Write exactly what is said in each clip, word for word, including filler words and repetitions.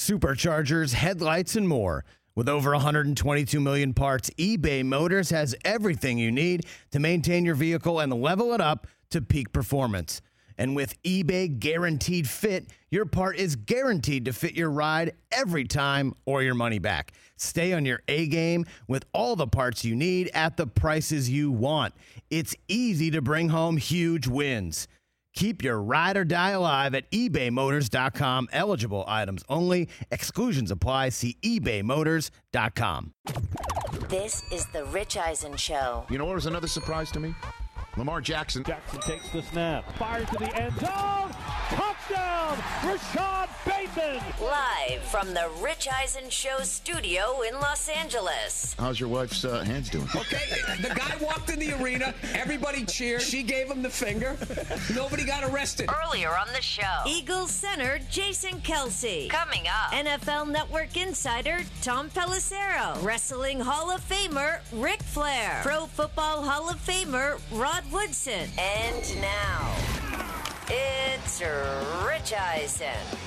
superchargers, headlights, and more. With over one hundred twenty-two million parts, eBay Motors has everything you need to maintain your vehicle and level it up to peak performance. And with eBay Guaranteed Fit, your part is guaranteed to fit your ride every time or your money back. Stay on your A game with all the parts you need at the prices you want. It's easy to bring home huge wins. Keep your ride or die alive at ebay motors dot com. Eligible items only. Exclusions apply. See ebay motors dot com. This is the Rich Eisen Show. You know what was another surprise to me? Lamar Jackson. Jackson takes the snap, fires to the end zone, touchdown, Rashad Bateman. Live from the Rich Eisen Show studio in Los Angeles. How's your wife's uh, hands doing? Okay, the guy walked in the arena, everybody cheered, she gave him the finger, nobody got arrested. Earlier on the show, Eagles center Jason Kelsey. Coming up, N F L Network insider Tom Pelissero. Wrestling Hall of Famer Ric Flair. Pro Football Hall of Famer Rod Woodson. And now, it's Rich Eisen.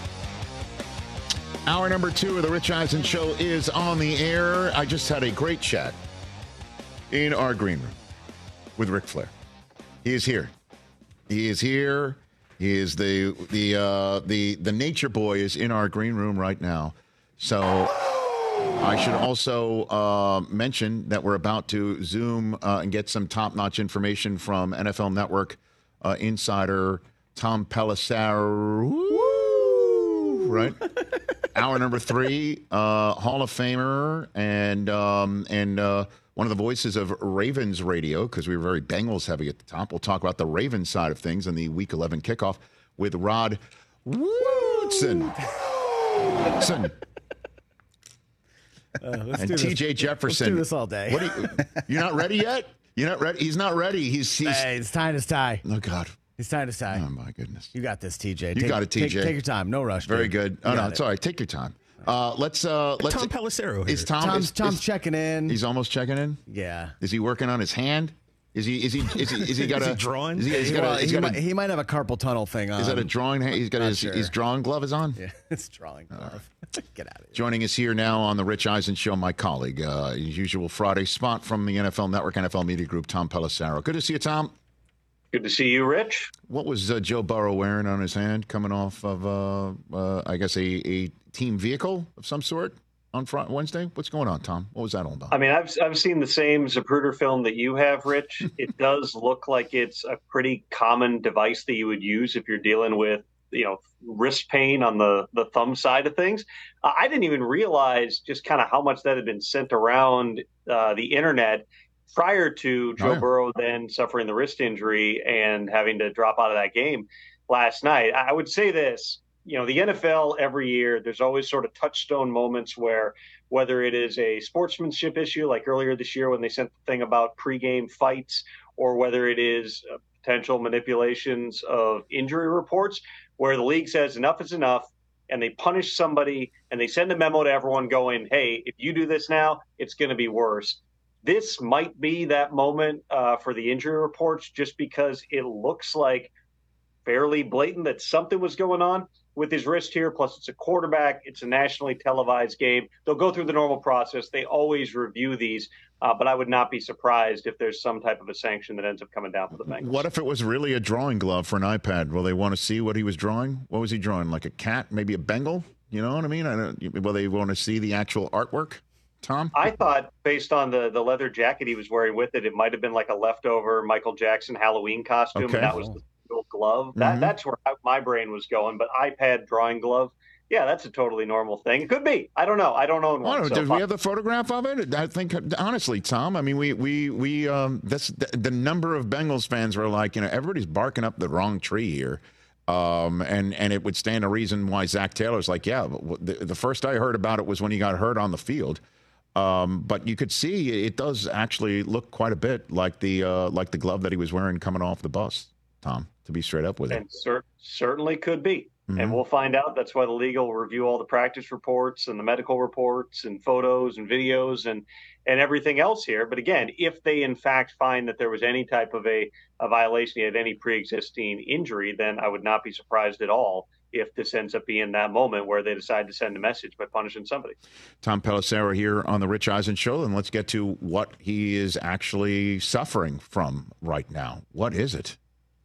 Hour number two of the Rich Eisen Show is on the air. I just had a great chat in our green room with Ric Flair. He is here. He is here. He is the the uh, the the nature boy is in our green room right now. So I should also uh, mention that we're about to Zoom uh, and get some top-notch information from N F L Network uh, insider Tom Pelissero. Woo! Right? Hour number three, uh, Hall of Famer and um, and uh, one of the voices of Ravens radio, because we were very Bengals heavy at the top. We'll talk about the Ravens side of things in the Week eleven kickoff with Rod Woodson. Woodson. Uh, let's and do T J this. Jefferson. Let's do this all day. What are you, you're not ready yet? You're not ready? He's not ready. He's, he's Hey, it's time to tie. Oh, God. It's time to tie. Oh, my goodness. You got this, T J. You take, got it, T J. Take, take your time. No rush. Very dude. good. Oh, You no, got it's it. all right. Take your time. Uh, let's uh, let's. Tom Pelissero here. Is Tom? Tom's, is, Tom's is- checking in. He's almost checking in. yeah. Is he working on his hand? Is he? Is he? Is he? Is he got Is a he drawing? Is he, he's He, got well, a, he's he, got might, a, he might have a carpal tunnel thing on. is that a drawing hand? He's got Not his sure. his drawing glove is on. Yeah, it's drawing glove. Get out of here. Joining us here now on the Rich Eisen Show, my colleague, uh, his usual Friday spot from the N F L Network, N F L Media Group, Tom Pelissero. Good to see you, Tom. Good to see you, Rich. What was uh, Joe Burrow wearing on his hand coming off of, uh, uh, I guess, a, a team vehicle of some sort on Friday, Wednesday? What's going on, Tom? What was that all about? I mean, I've I've seen the same Zapruder film that you have, Rich. It does look like it's a pretty common device that you would use if you're dealing with, you know, wrist pain on the, the thumb side of things. Uh, I didn't even realize just kind of how much that had been sent around uh, the internet prior to Joe Oh, yeah. Burrow then suffering the wrist injury and having to drop out of that game last night. I would say this, you know, the N F L every year, there's always sort of touchstone moments where whether it is a sportsmanship issue, like earlier this year when they sent the thing about pregame fights, or whether it is uh, potential manipulations of injury reports, where the league says enough is enough, and they punish somebody and they send a memo to everyone going, hey, if you do this now, it's going to be worse. This might be that moment uh, for the injury reports, just because it looks like fairly blatant that something was going on with his wrist here. Plus, it's a quarterback. It's a nationally televised game. They'll go through the normal process. They always review these, uh, but I would not be surprised if there's some type of a sanction that ends up coming down for the Bengals. What if it was really a drawing glove for an iPad? Will they want to see what he was drawing? What was he drawing? Like a cat, maybe a Bengal? You know what I mean? I don't, will they want to see the actual artwork, Tom? I thought, based on the, the leather jacket he was wearing with it, it might have been like a leftover Michael Jackson Halloween costume, Okay. and that was the little glove. That Mhm. That's where I, my brain was going. But iPad drawing glove, yeah, that's a totally normal thing. It could be. I don't know. I don't own I one. don't know. so Do we have the photograph of it? I think, honestly, Tom, I mean, we, we, we, um, that's the, the number of Bengals fans were like, you know, everybody's barking up the wrong tree here. Um, and, and it would stand a reason why Zach Taylor's like, yeah, but the, the first I heard about it was when he got hurt on the field. Um, but you could see it does actually look quite a bit like the, uh, like the glove that he was wearing coming off the bus, Tom, to be straight up with it. And cer- certainly could be. Mhm. And we'll find out. That's why the league will review all the practice reports and the medical reports and photos and videos and, and everything else here. But again, if they in fact find that there was any type of a, a violation, he had any pre-existing injury, then I would not be surprised at all if this ends up being that moment where they decide to send a message by punishing somebody. Tom Pelissero here on the Rich Eisen Show, and let's get to what he is actually suffering from right now. What is it?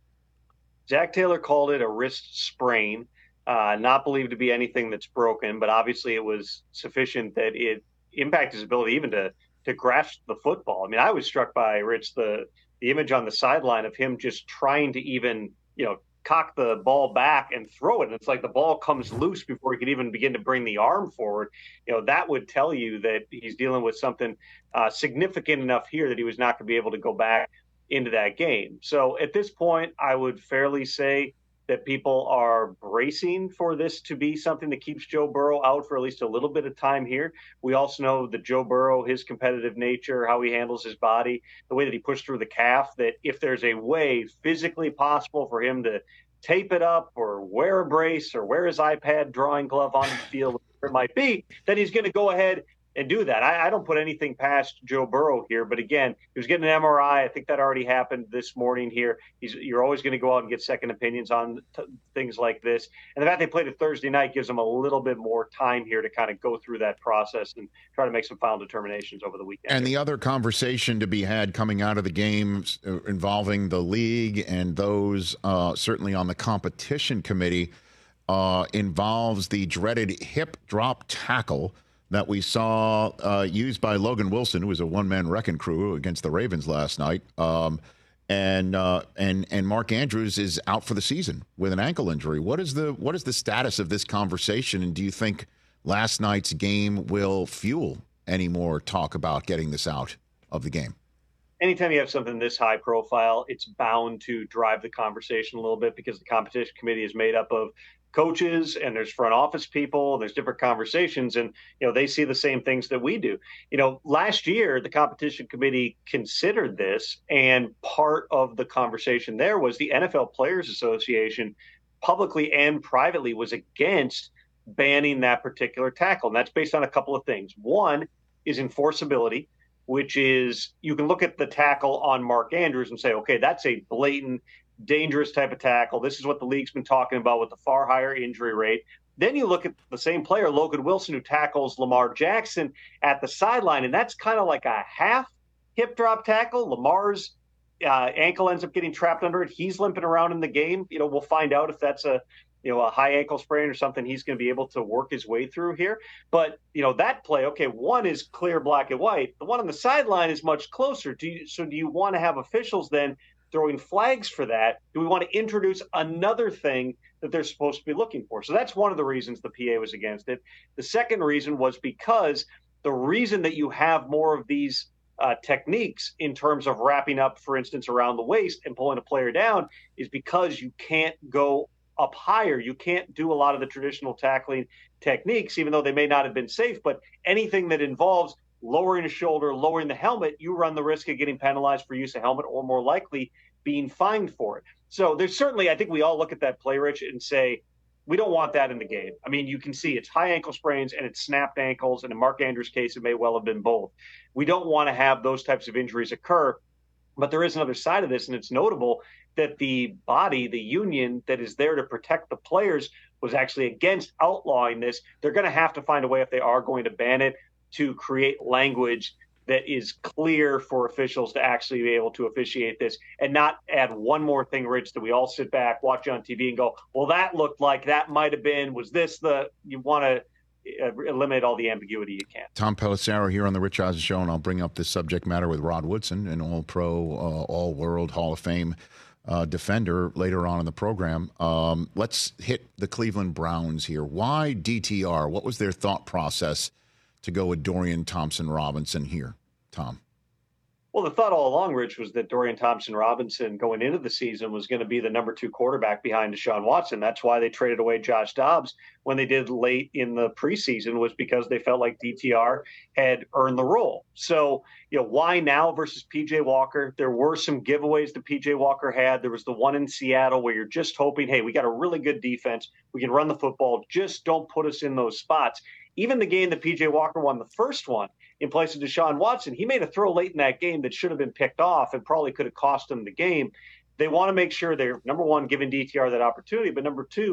Zac Taylor called it a wrist sprain, uh, not believed to be anything that's broken, but obviously it was sufficient that it impacted his ability even to to grasp the football. I mean, I was struck by, Rich, the the image on the sideline of him just trying to even, you know, cock the ball back and throw it. And it's like the ball comes loose before he could even begin to bring the arm forward. You know, that would tell you that he's dealing with something uh, significant enough here that he was not going to be able to go back into that game. So at this point, I would fairly say that people are bracing for this to be something that keeps Joe Burrow out for at least a little bit of time here. We also know that Joe Burrow, his competitive nature, how he handles his body, the way that he pushed through the calf, that if there's a way physically possible for him to tape it up or wear a brace or wear his iPad drawing glove on the field, whatever it might be, then he's going to go ahead and do that. I, I don't put anything past Joe Burrow here, but again, he was getting an M R I. I think that already happened this morning here. He's, you're always going to go out and get second opinions on t- things like this. And the fact they played it Thursday night gives them a little bit more time here to kind of go through that process and try to make some final determinations over the weekend. And the other conversation to be had coming out of the game uh, involving the league and those uh, certainly on the competition committee uh, involves the dreaded hip drop tackle that we saw uh, used by Logan Wilson, who was a one-man wrecking crew against the Ravens last night. Um, and uh, and and Mark Andrews is out for the season with an ankle injury. What is the what is the status of this conversation? And do you think last night's game will fuel any more talk about getting this out of the game? Anytime you have something this high profile, it's bound to drive the conversation a little bit because the competition committee is made up of coaches and there's front office people and there's different conversations, and you know they see the same things that we do. You know, last year the competition committee considered this, and part of the conversation there was the N F L Players Association publicly and privately was against banning that particular tackle, and that's based on a couple of things. One is enforceability, which is you can look at the tackle on Mark Andrews and say, okay, that's a blatant dangerous type of tackle. This is what the league's been talking about with the far higher injury rate. Then you look at the same player, Logan Wilson, who tackles Lamar Jackson at the sideline, and that's kind of like a half hip drop tackle. Lamar's uh, ankle ends up getting trapped under it. He's limping around in the game. You know, we'll find out if that's a you know a high ankle sprain or something he's going to be able to work his way through here. But you know that play, okay, one is clear black and white. The one on the sideline is much closer. Do you, so do you want to have officials then throwing flags for that? Do we want to introduce another thing that they're supposed to be looking for? So that's one of the reasons the P A was against it. The second reason was because the reason that you have more of these uh, techniques in terms of wrapping up, for instance, around the waist and pulling a player down is because you can't go up higher. You can't do a lot of the traditional tackling techniques, even though they may not have been safe. But anything that involves lowering the shoulder, lowering the helmet, you run the risk of getting penalized for use of helmet or more likely being fined for it. So there's certainly, I think we all look at that play, Rich, and say, we don't want that in the game. I mean, you can see it's high ankle sprains and it's snapped ankles. And in Mark Andrews' case, it may well have been both. We don't want to have those types of injuries occur. But there is another side of this, and it's notable that the body, the union that is there to protect the players, was actually against outlawing this. They're going to have to find a way, if they are going to ban it, to create language that is clear for officials to actually be able to officiate this and not add one more thing, Rich, that we all sit back, watch on T V and go, well, that looked like that might have been, was this the, you want to eliminate all the ambiguity you can. Tom Pelissero here on the Rich Eisen Show, and I'll bring up this subject matter with Rod Woodson, an all-pro, uh, all-world Hall of Fame uh, defender later on in the program. Um, let's hit the Cleveland Browns here. Why D T R? What was their thought process to go with Dorian Thompson-Robinson here, Tom? Well, the thought all along, Rich, was that Dorian Thompson-Robinson going into the season was going to be the number two quarterback behind Deshaun Watson. That's why they traded away Josh Dobbs when they did late in the preseason, was because they felt like D T R had earned the role. So, you know, why now versus P J Walker? There were some giveaways that P J Walker had. There was the one in Seattle where you're just hoping, hey, we got a really good defense. We can run the football. Just don't put us in those spots. Even the game that P J Walker won, the first one, in place of Deshaun Watson, he made a throw late in that game that should have been picked off and probably could have cost him the game. They want to make sure they're, number one, giving D T R that opportunity, but number two,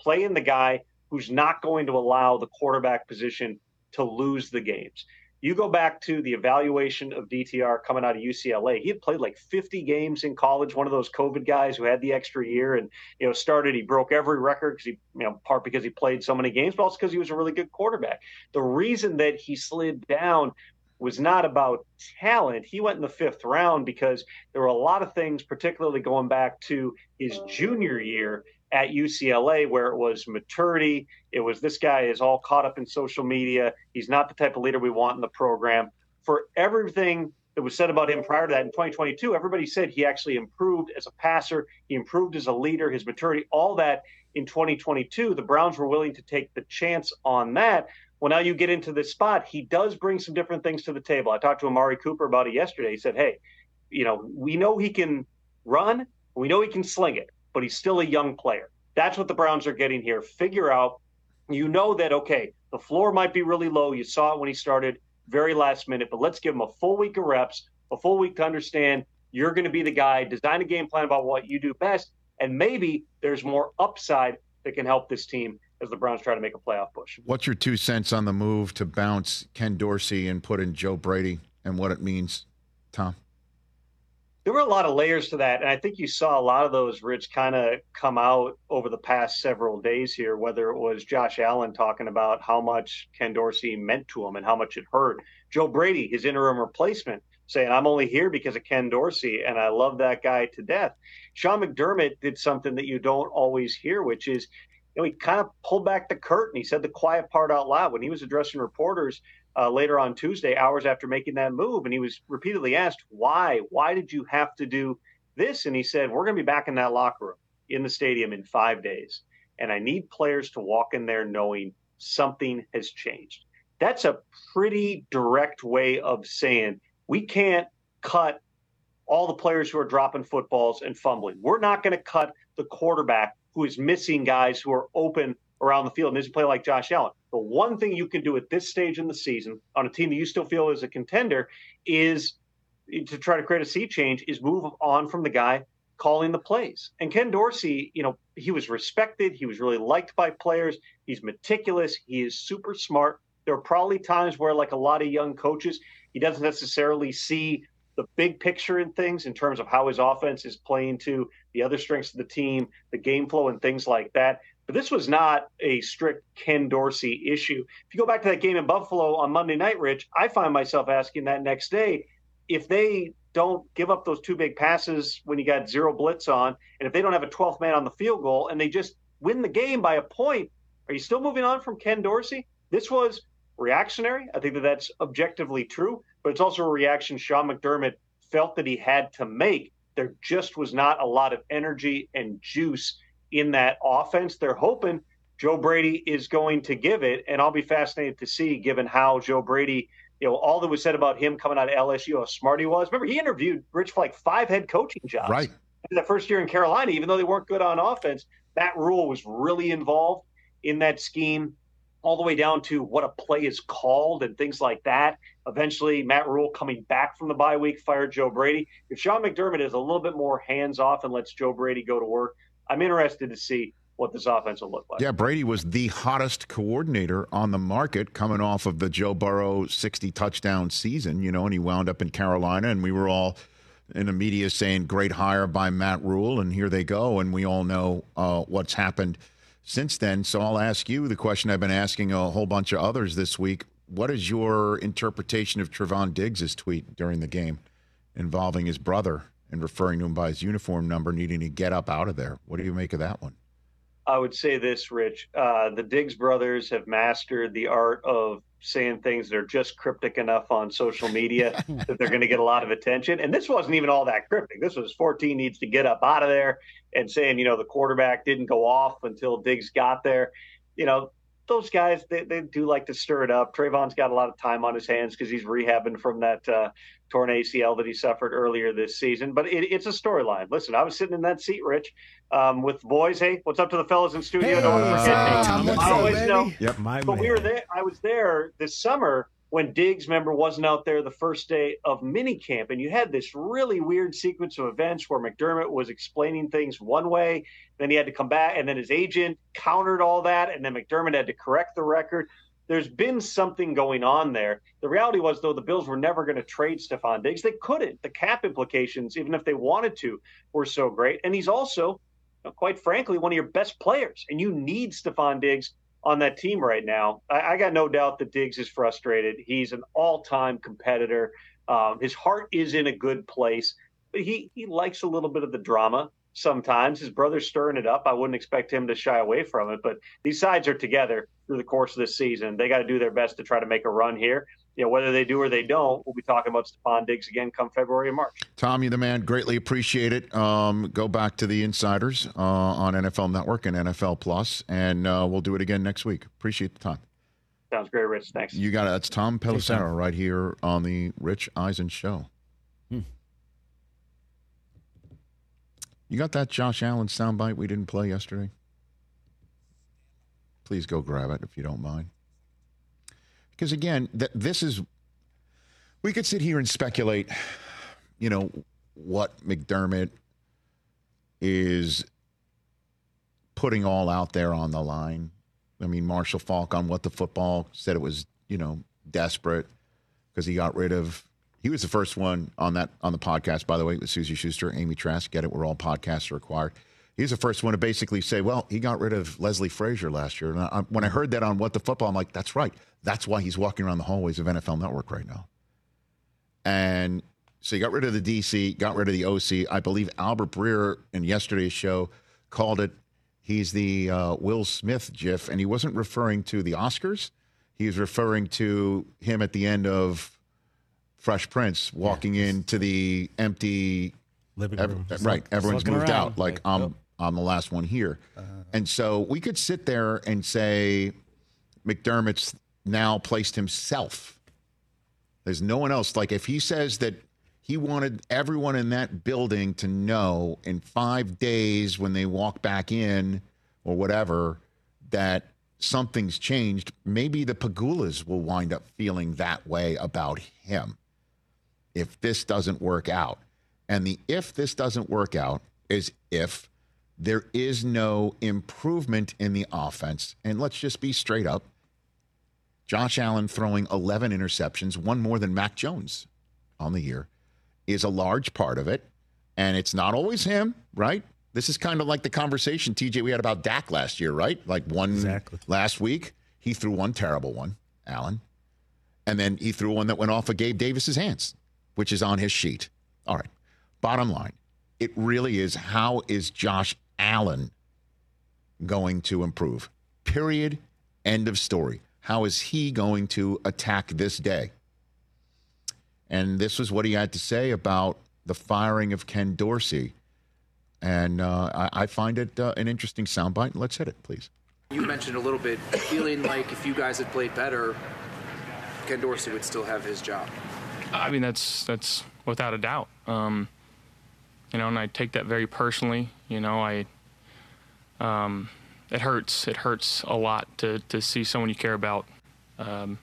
playing the guy who's not going to allow the quarterback position to lose the games. You go back to the evaluation of D T R coming out of U C L A. He had played like fifty games in college, one of those COVID guys who had the extra year and, you know, started, he broke every record because he, you know, part because he played so many games, but also because he was a really good quarterback. The reason that he slid down was not about talent. He went in the fifth round because there were a lot of things, particularly going back to his junior year at U C L A, where it was maturity. It was, this guy is all caught up in social media. He's not the type of leader we want in the program. For everything that was said about him prior to that in twenty twenty-two, everybody said he actually improved as a passer. He improved as a leader, his maturity, all that in twenty twenty-two. The Browns were willing to take the chance on that. Well, now you get into this spot. He does bring some different things to the table. I talked to Amari Cooper about it yesterday. He said, hey, you know, we know he can run. We know he can sling it, but he's still a young player. That's what the Browns are getting here. Figure out, you know that, okay, the floor might be really low. You saw it when he started very last minute, but let's give him a full week of reps, a full week to understand you're going to be the guy, design a game plan about what you do best, and maybe there's more upside that can help this team as the Browns try to make a playoff push. What's your two cents on the move to bounce Ken Dorsey and put in Joe Brady and what it means, Tom? There were a lot of layers to that, and I think you saw a lot of those, Rich, kind of come out over the past several days here, whether it was Josh Allen talking about how much Ken Dorsey meant to him and how much it hurt. Joe Brady, his interim replacement, saying, I'm only here because of Ken Dorsey, and I love that guy to death. Sean McDermott did something that you don't always hear, which is, you know, he kind of pulled back the curtain. He said the quiet part out loud when he was addressing reporters uh, later on Tuesday, hours after making that move. And he was repeatedly asked, why? Why did you have to do this? And he said, we're going to be back in that locker room in the stadium in five days. And I need players to walk in there knowing something has changed. That's a pretty direct way of saying we can't cut all the players who are dropping footballs and fumbling. We're not going to cut the quarterback who is missing guys who are open around the field and doesn't play like Josh Allen. The one thing you can do at this stage in the season on a team that you still feel is a contender is to try to create a sea change, is move on from the guy calling the plays. And Ken Dorsey, you know, he was respected. He was really liked by players. He's meticulous. He is super smart. There are probably times where, like a lot of young coaches, he doesn't necessarily see the big picture in things in terms of how his offense is playing to the other strengths of the team, the game flow and things like that. But this was not a strict Ken Dorsey issue. If you go back to that game in Buffalo on Monday night, Rich, I find myself asking that next day, if they don't give up those two big passes when you got zero blitz on, and if they don't have a twelfth man on the field goal and they just win the game by a point, are you still moving on from Ken Dorsey? This was reactionary. I think that that's objectively true, but it's also a reaction Sean McDermott felt that he had to make. There just was not a lot of energy and juice in that offense. They're hoping Joe Brady is going to give it, and I'll be fascinated to see, given how Joe Brady, you know, all that was said about him coming out of L S U, how smart he was. Remember, he interviewed Rich for like five head coaching jobs. Right. In that first year in Carolina, even though they weren't good on offense, Matt Rule was really involved in that scheme, all the way down to what a play is called and things like that. Eventually, Matt Rule coming back from the bye week fired Joe Brady. If Sean McDermott is a little bit more hands-off and lets Joe Brady go to work, I'm interested to see what this offense will look like. Yeah, Brady was the hottest coordinator on the market coming off of the Joe Burrow sixty-touchdown season, you know, and he wound up in Carolina, and we were all in the media saying, great hire by Matt Rule, and here they go, and we all know uh, what's happened since then. So I'll ask you the question I've been asking a whole bunch of others this week. What is your interpretation of Trevon Diggs' tweet during the game involving his brother and referring to him by his uniform number, needing to get up out of there? What do you make of that one? I would say this, Rich. Uh, the Diggs brothers have mastered the art of saying things that are just cryptic enough on social media that they're going to get a lot of attention. And this wasn't even all that cryptic. This was fourteen needs to get up out of there and saying, you know, the quarterback didn't go off until Diggs got there. You know, those guys, they, they do like to stir it up. Trayvon's got a lot of time on his hands because he's rehabbing from that uh, torn A C L that he suffered earlier this season. But it, it's a storyline. Listen, I was sitting in that seat, Rich, um, with the boys. Hey, what's up to the fellas in studio? Hey, Don't uh, forget uh, me. Tom, I always baby? know. Yep, My But man. we were there. I was there this summer when Diggs, remember, wasn't out there the first day of minicamp, and you had this really weird sequence of events where McDermott was explaining things one way, then he had to come back, and then his agent countered all that, and then McDermott had to correct the record. There's been something going on there. The reality was, though, the Bills were never going to trade Stephon Diggs. They couldn't. The cap implications, even if they wanted to, were so great. And he's also, quite frankly, one of your best players, and you need Stephon Diggs on that team right now. I, I got no doubt that Diggs is frustrated. He's an all-time competitor. Um, his heart is in a good place, but he, he likes a little bit of the drama sometimes. His brother's stirring it up. I wouldn't expect him to shy away from it, but these sides are together through the course of this season. They got to do their best to try to make a run here. You know, whether they do or they don't, we'll be talking about Stephon Diggs again come February and March. Tom, you the man. Greatly appreciate it. Um, go back to the Insiders uh, on N F L Network and N F L Plus, and uh, we'll do it again next week. Appreciate the time. Sounds great, Rich. Thanks. You got it. That's Tom Pelissero right here on the Rich Eisen Show. Hmm. You got that Josh Allen soundbite we didn't play yesterday? Please go grab it if you don't mind. Because, again, th- this is – we could sit here and speculate, you know, what McDermott is putting all out there on the line. I mean, Marshall Faulk on What the Football said it was, you know, desperate because he got rid of – he was the first one on that on the podcast, by the way, with Susie Schuster, Amy Trask. Get it? We're all podcasts are required. He's the first one to basically say, well, he got rid of Leslie Frazier last year. And I, when I heard that on What the Football, I'm like, that's right. That's why he's walking around the hallways of N F L Network right now. And so he got rid of the D C, got rid of the O C. I believe Albert Breer in yesterday's show called it, he's the uh, Will Smith gif, and he wasn't referring to the Oscars. He was referring to him at the end of Fresh Prince walking yeah, into the empty living room. Ev- right. Everyone's moved around. out. Like, like I'm, oh. I'm the last one here. Uh, and so we could sit there and say McDermott's now placed himself. There's no one else. Like, if he says that he wanted everyone in that building to know in five days when they walk back in or whatever that something's changed, maybe the Pagulas will wind up feeling that way about him if this doesn't work out. And the if this doesn't work out is if there is no improvement in the offense. And let's just be straight up. Josh Allen throwing eleven interceptions, one more than Mac Jones on the year, is a large part of it. And it's not always him, right? This is kind of like the conversation, T J, we had about Dak last year, right? Like one exactly. last week, he threw one terrible one, Allen. And then he threw one that went off of Gabe Davis's hands, which is on his sheet. All right. Bottom line, it really is, how is Josh Allen going to improve? Period. End of story. How is he going to attack this day? And this was what he had to say about the firing of Ken Dorsey. And uh, I, I find it uh, an interesting soundbite. Let's hit it, please. You mentioned a little bit feeling like if you guys had played better, Ken Dorsey would still have his job. I mean, that's that's without a doubt. Um, you know, and I take that very personally. You know, I um, it hurts. It hurts a lot to, to see someone you care about um,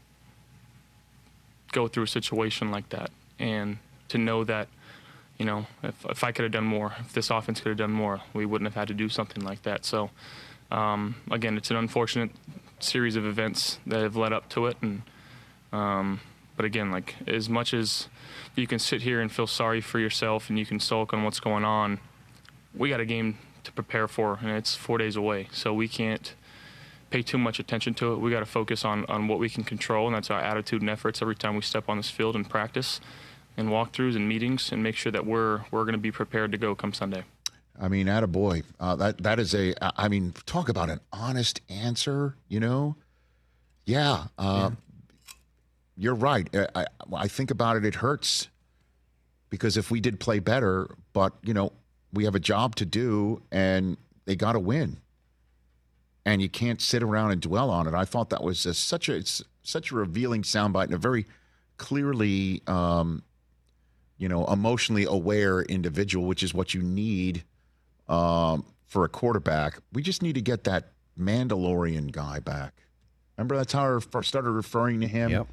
go through a situation like that, and to know that, you know, if if I could have done more, if this offense could have done more, we wouldn't have had to do something like that. So, um, again, it's an unfortunate series of events that have led up to it, and um, but again, like, as much as you can sit here and feel sorry for yourself and you can sulk on what's going on, we got a game to prepare for, and it's four days away. So we can't pay too much attention to it. We got to focus on, on what we can control, and that's our attitude and efforts every time we step on this field and practice and walkthroughs and meetings, and make sure that we're we're going to be prepared to go come Sunday. I mean, attaboy. Uh, that that is a. I mean, talk about an honest answer. You know, yeah. Uh, yeah. You're right. I, I think about it. It hurts because if we did play better, but you know, we have a job to do, and they got to win. And you can't sit around and dwell on it. I thought that was a, such a it's such a revealing soundbite and a very clearly, um, you know, emotionally aware individual, which is what you need um, for a quarterback. We just need to get that Mandalorian guy back. Remember, that's how I started referring to him. Yep.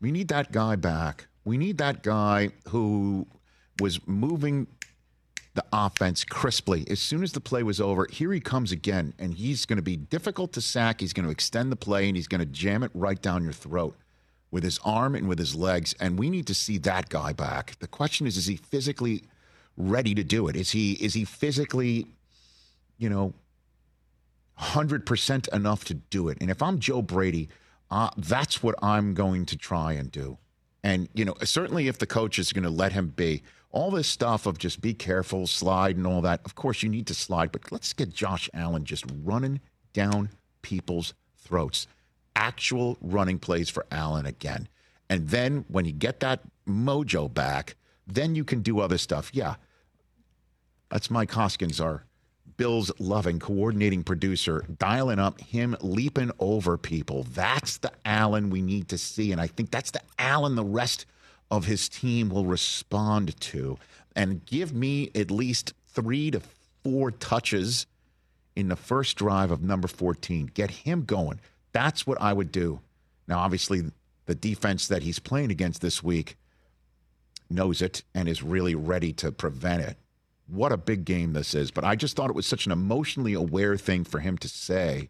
We need that guy back. We need that guy who was moving the offense crisply. As soon as the play was over, here he comes again, and he's going to be difficult to sack. He's going to extend the play, and he's going to jam it right down your throat with his arm and with his legs, and we need to see that guy back. The question is, is he physically ready to do it? Is he is he physically, you know, one hundred percent enough to do it? And if I'm Joe Brady, uh, that's what I'm going to try and do. And, you know, certainly if the coach is going to let him be, all this stuff of just be careful, slide and all that, of course you need to slide, but let's get Josh Allen just running down people's throats. Actual running plays for Allen again. And then when you get that mojo back, then you can do other stuff. Yeah, that's Mike Hoskins, our Bills-loving coordinating producer, dialing up him leaping over people. That's the Allen we need to see, and I think that's the Allen the rest of his team will respond to. And give me at least three to four touches in the first drive of number fourteen. Get him going. That's what I would do. Now, obviously, the defense that he's playing against this week knows it and is really ready to prevent it. What a big game this is. But I just thought it was such an emotionally aware thing for him to say.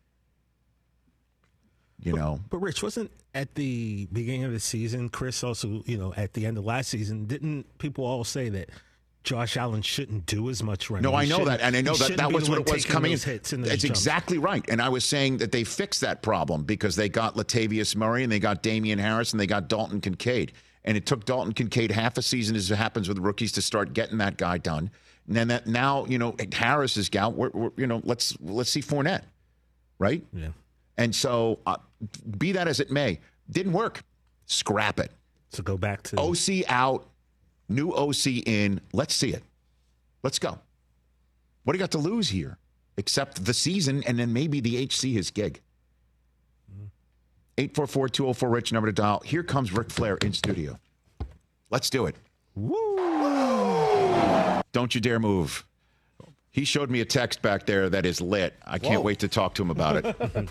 You but, know. But, Rich, wasn't at the beginning of the season, Chris also, you know, at the end of last season, didn't people all say that Josh Allen shouldn't do as much running? No, I know that. And I know that that was what it was coming in. That's exactly right. And I was saying that they fixed that problem because they got Latavius Murray and they got Damian Harris and they got Dalton Kincaid. And it took Dalton Kincaid half a season, as it happens with rookies, to start getting that guy done. And then that now, you know, Harris is out. We're, we're, you know, let's let's see Fournette, right? Yeah. And so, uh, be that as it may, didn't work. Scrap it. So go back to O C out, new O C in. Let's see it. Let's go. What do you got to lose here, except the season, and then maybe the H C his gig? eight four four, two oh four, Rich, number to dial. Here comes Ric Flair in studio. Let's do it. Woo! Don't you dare move. He showed me a text back there that is lit. I can't Whoa. wait to talk to him about it.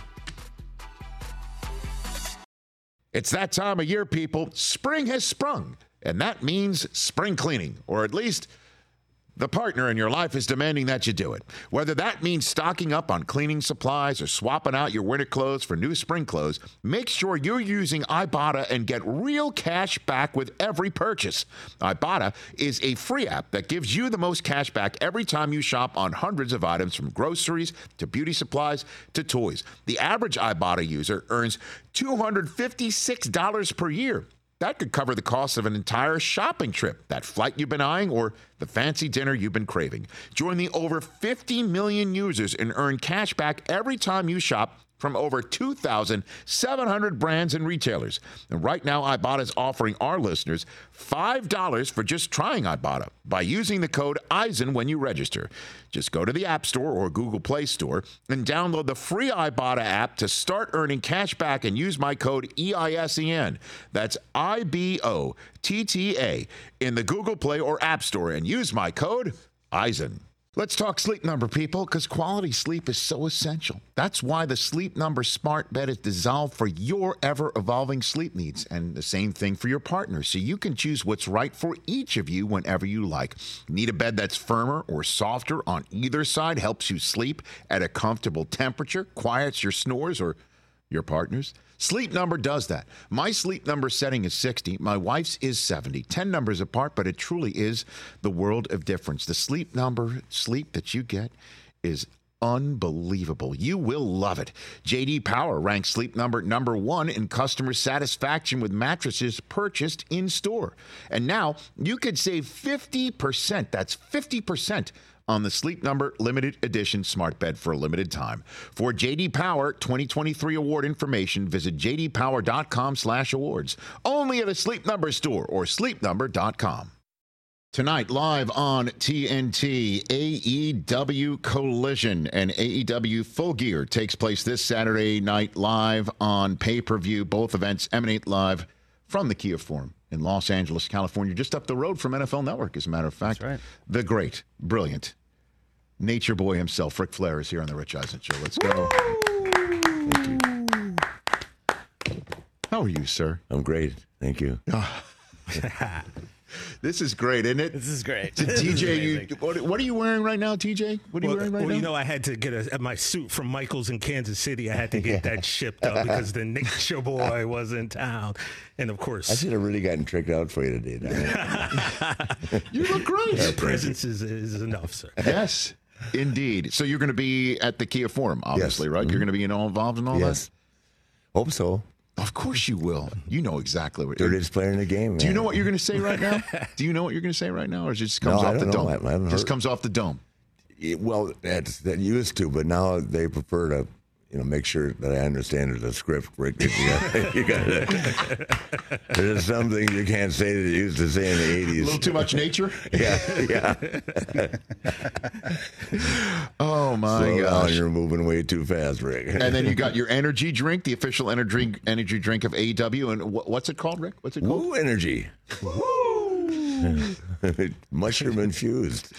It's that time of year, people. Spring has sprung, and that means spring cleaning, or at least the partner in your life is demanding that you do it. Whether that means stocking up on cleaning supplies or swapping out your winter clothes for new spring clothes, make sure you're using Ibotta and get real cash back with every purchase. Ibotta is a free app that gives you the most cash back every time you shop on hundreds of items, from groceries to beauty supplies to toys. The average Ibotta user earns two hundred fifty-six dollars per year. That could cover the cost of an entire shopping trip, that flight you've been eyeing, or the fancy dinner you've been craving. Join the over fifty million users and earn cash back every time you shop from over two thousand seven hundred brands and retailers. And right now, Ibotta is offering our listeners five dollars for just trying Ibotta by using the code Eisen when you register. Just go to the App Store or Google Play Store and download the free Ibotta app to start earning cash back and use my code E I S E N. That's I B O T T A in the Google Play or App Store and use my code Eisen. Let's talk Sleep Number, people, because quality sleep is so essential. That's why the Sleep Number smart bed is designed for your ever-evolving sleep needs, and the same thing for your partner, so you can choose what's right for each of you whenever you like. Need a bed that's firmer or softer on either side, helps you sleep at a comfortable temperature, quiets your snores or your partner's? Sleep Number does that. My Sleep Number setting is sixty. My wife's is seventy. ten numbers apart, but it truly is the world of difference. The Sleep Number sleep that you get is unbelievable. You will love it. J D Power ranks Sleep Number number one in customer satisfaction with mattresses purchased in store. And now you could save fifty percent. That's fifty percent on the Sleep Number limited edition smart bed for a limited time. For J D Power twenty twenty-three award information, visit j d power dot com slash awards. Only at a Sleep Number store or sleep number dot com. Tonight, live on T N T, A E W Collision and A E W Full Gear takes place this Saturday night live on pay-per-view. Both events emanate live from the Kia Forum in Los Angeles, California, just up the road from N F L Network, as a matter of fact. That's right. The great, brilliant Nature Boy himself, Ric Flair, is here on the Rich Eisen Show. Let's go. Thank you. How How are you, sir? I'm great. Thank you. This is great, isn't it? This is great. So, T J, you, what, what are you wearing right now, T J? What are you well, wearing right well, now? you know, I had to get a, my suit from Michael's in Kansas City. I had to get that shipped up because the Nature Boy was in town. And, of course... I should have really gotten tricked out for you today. You look great. Your presence is, is enough, sir. Yes, indeed. So you're going to be at the Kia Forum, obviously, yes. right? Mm-hmm. You're going to be in all involved in all yes. that? Hope so. Of course you will. You know exactly what you're you're just playing the game. Man. Do you know what you're going to say right now? Do you know what you're going to say right now, or it just comes no, off I don't the know. dome? I, I haven't just heard. comes off the dome. It, well, that's that used to, but now they prefer to, you know, make sure that I understand the script. Rick, you got, you got there's something you can't say that you used to say in the eighties. A little too much nature. Yeah, yeah. Oh my Slow gosh, down, you're moving way too fast, Rick. And then you got your energy drink, the official energy energy drink of A E W, and wh- what's it called, Rick? What's it called? Woo Energy. Mushroom infused.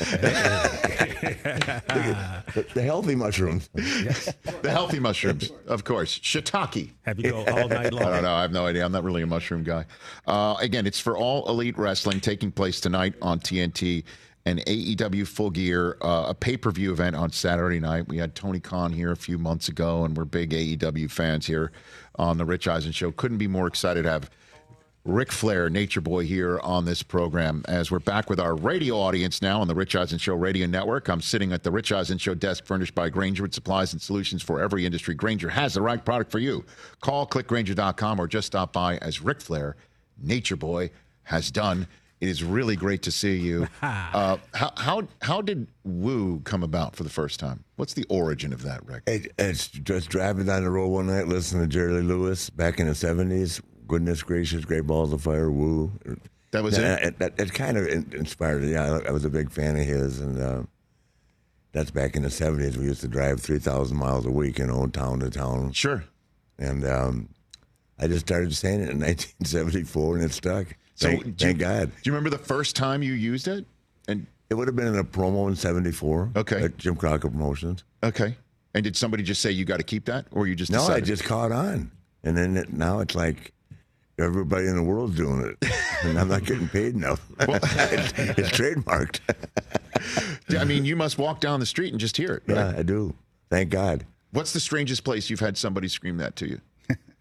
the, the healthy mushrooms. Yes. The healthy mushrooms, of course. Shiitake. Have you go all night long? I don't know. I have no idea. I'm not really a mushroom guy. Uh, again, it's for All Elite Wrestling, taking place tonight on T N T and A E W Full Gear, uh, a pay-per-view event on Saturday night. We had Tony Khan here a few months ago, and we're big A E W fans here on the Rich Eisen Show. Couldn't be more excited to have Ric Flair, Nature Boy, here on this program as we're back with our radio audience now on the Rich Eisen Show Radio Network. I'm sitting at the Rich Eisen Show desk furnished by Grainger with supplies and solutions for every industry. Grainger has the right product for you. Call click grainger dot com or just stop by as Ric Flair, Nature Boy, has done. It is really great to see you. Uh, how, how how did Woo come about for the first time? What's the origin of that, Rick? It, it's just driving down the road one night, listening to Jerry Lee Lewis back in the seventies. Goodness gracious, Great Balls of Fire, Woo. That was that, it? it that, that kind of inspired it. Yeah, I was a big fan of his, and uh, that's back in the seventies. We used to drive three thousand miles a week, you know, town to town. Sure. And um, I just started saying it in nineteen seventy-four, and it stuck. So thank, do thank you, God. Do you remember the first time you used it? And it would have been in a promo in seventy-four. Okay. At Jim Crockett Promotions. Okay. And did somebody just say you got to keep that, or you just no? decided? I just caught on, and then it, now it's like everybody in the world's doing it, and I'm not getting paid enough. Well, it's, it's trademarked. I mean, you must walk down the street and just hear it. Right? Yeah, I do. Thank God. What's the strangest place you've had somebody scream that to you?